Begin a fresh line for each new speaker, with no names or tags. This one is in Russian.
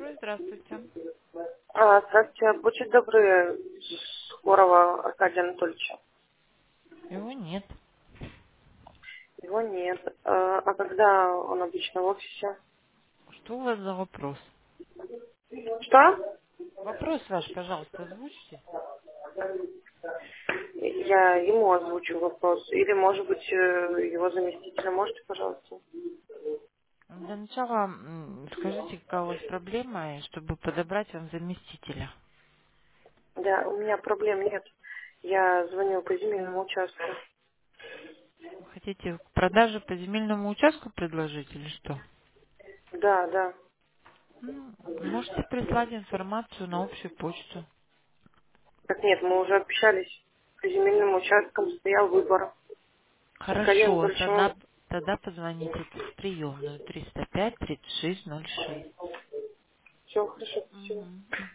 Здравствуйте.
Здравствуйте. Будьте добры, Скорого Аркадия Анатольевича.
Его нет.
Его нет. А когда он обычно в офисе?
Что у вас за вопрос?
Что?
Вопрос ваш, пожалуйста, озвучьте.
Я ему озвучу вопрос. Или, может быть, его заместителя. Можете, пожалуйста?
Для начала скажите, какая у вас проблема, чтобы подобрать вам заместителя.
Да, у меня проблем нет. Я звоню по земельному участку.
Вы хотите продажи по земельному участку предложить или что?
Да, да.
Можете прислать информацию на общую почту.
Так нет, мы уже общались. По земельным участкам стоял выбор. С Аркадием
Хорошо,
Анатольевичем.
тогда позвоните в приемную 305-3606.
Все хорошо, спасибо.
Мгм.